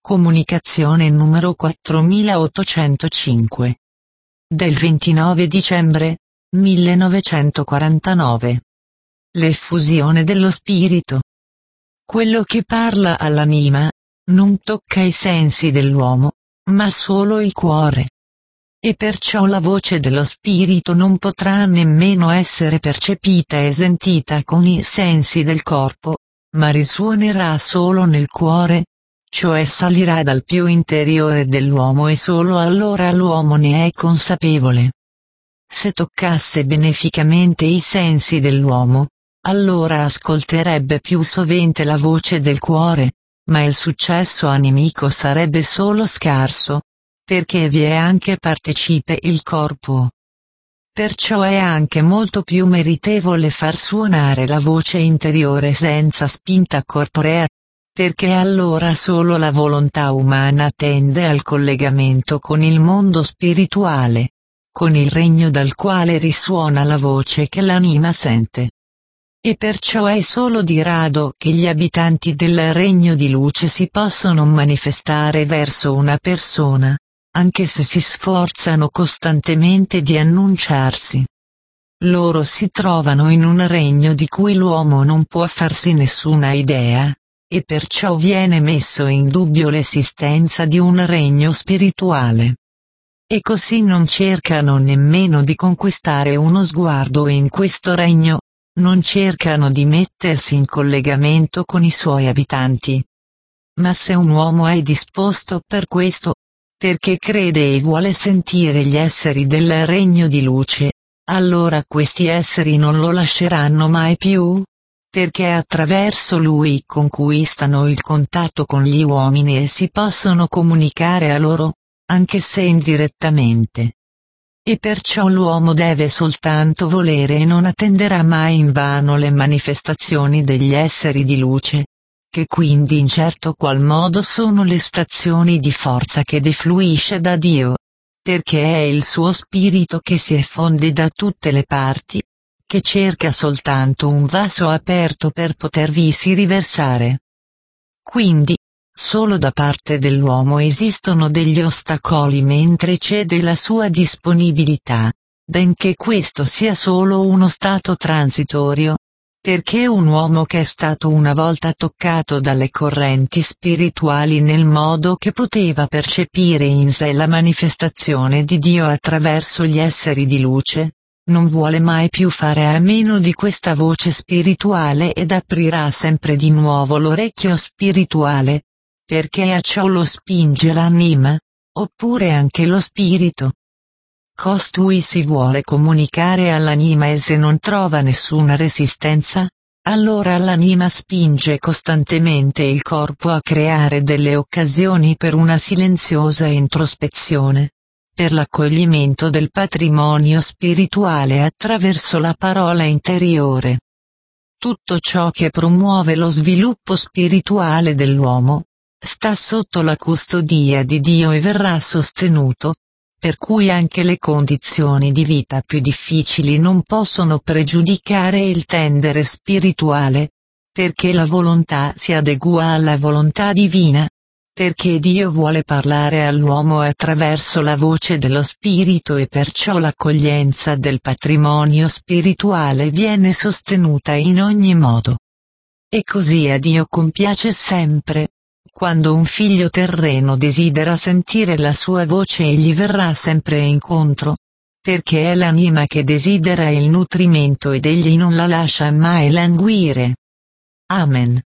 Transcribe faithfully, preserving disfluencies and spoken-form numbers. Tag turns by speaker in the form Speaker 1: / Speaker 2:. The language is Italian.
Speaker 1: Comunicazione numero quattromilaottocentocinque. Del ventinove dicembre millenovecentoquarantanove. L'effusione dello spirito. Quello che parla all'anima non tocca i sensi dell'uomo, ma solo il cuore. E perciò la voce dello spirito non potrà nemmeno essere percepita e sentita con i sensi del corpo, ma risuonerà solo nel cuore, cioè salirà dal più interiore dell'uomo e solo allora l'uomo ne è consapevole. Se toccasse beneficamente i sensi dell'uomo, allora ascolterebbe più sovente la voce del cuore, ma il successo animico sarebbe solo scarso, perché vi è anche partecipe il corpo. Perciò è anche molto più meritevole far suonare la voce interiore senza spinta corporea, perché allora solo la volontà umana tende al collegamento con il mondo spirituale, con il regno dal quale risuona la voce che l'anima sente. E perciò è solo di rado che gli abitanti del regno di luce si possono manifestare verso una persona, anche se si sforzano costantemente di annunciarsi. Loro si trovano in un regno di cui l'uomo non può farsi nessuna idea, e perciò viene messo in dubbio l'esistenza di un regno spirituale. E così non cercano nemmeno di conquistare uno sguardo in questo regno, non cercano di mettersi in collegamento con i suoi abitanti. Ma se un uomo è disposto per questo, perché crede e vuole sentire gli esseri del regno di luce, allora questi esseri non lo lasceranno mai più, perché attraverso lui conquistano il contatto con gli uomini e si possono comunicare a loro, anche se indirettamente. E perciò l'uomo deve soltanto volere e non attenderà mai invano le manifestazioni degli esseri di luce, che quindi in certo qual modo sono le stazioni di forza che defluisce da Dio, perché è il suo spirito che si effonde da tutte le parti, che cerca soltanto un vaso aperto per potervisi riversare. Quindi, solo da parte dell'uomo esistono degli ostacoli mentre cede la sua disponibilità, benché questo sia solo uno stato transitorio, perché un uomo che è stato una volta toccato dalle correnti spirituali nel modo che poteva percepire in sé la manifestazione di Dio attraverso gli esseri di luce, non vuole mai più fare a meno di questa voce spirituale ed aprirà sempre di nuovo l'orecchio spirituale, perché a ciò lo spinge l'anima, oppure anche lo spirito. Costui si vuole comunicare all'anima e se non trova nessuna resistenza, allora l'anima spinge costantemente il corpo a creare delle occasioni per una silenziosa introspezione, per l'accoglimento del patrimonio spirituale attraverso la parola interiore. Tutto ciò che promuove lo sviluppo spirituale dell'uomo, sta sotto la custodia di Dio e verrà sostenuto, per cui anche le condizioni di vita più difficili non possono pregiudicare il tendere spirituale, perché la volontà si adegua alla volontà divina, perché Dio vuole parlare all'uomo attraverso la voce dello spirito e perciò l'accoglienza del patrimonio spirituale viene sostenuta in ogni modo. E così a Dio compiace sempre. Quando un figlio terreno desidera sentire la sua voce egli verrà sempre incontro, perché è l'anima che desidera il nutrimento ed egli non la lascia mai languire. Amen.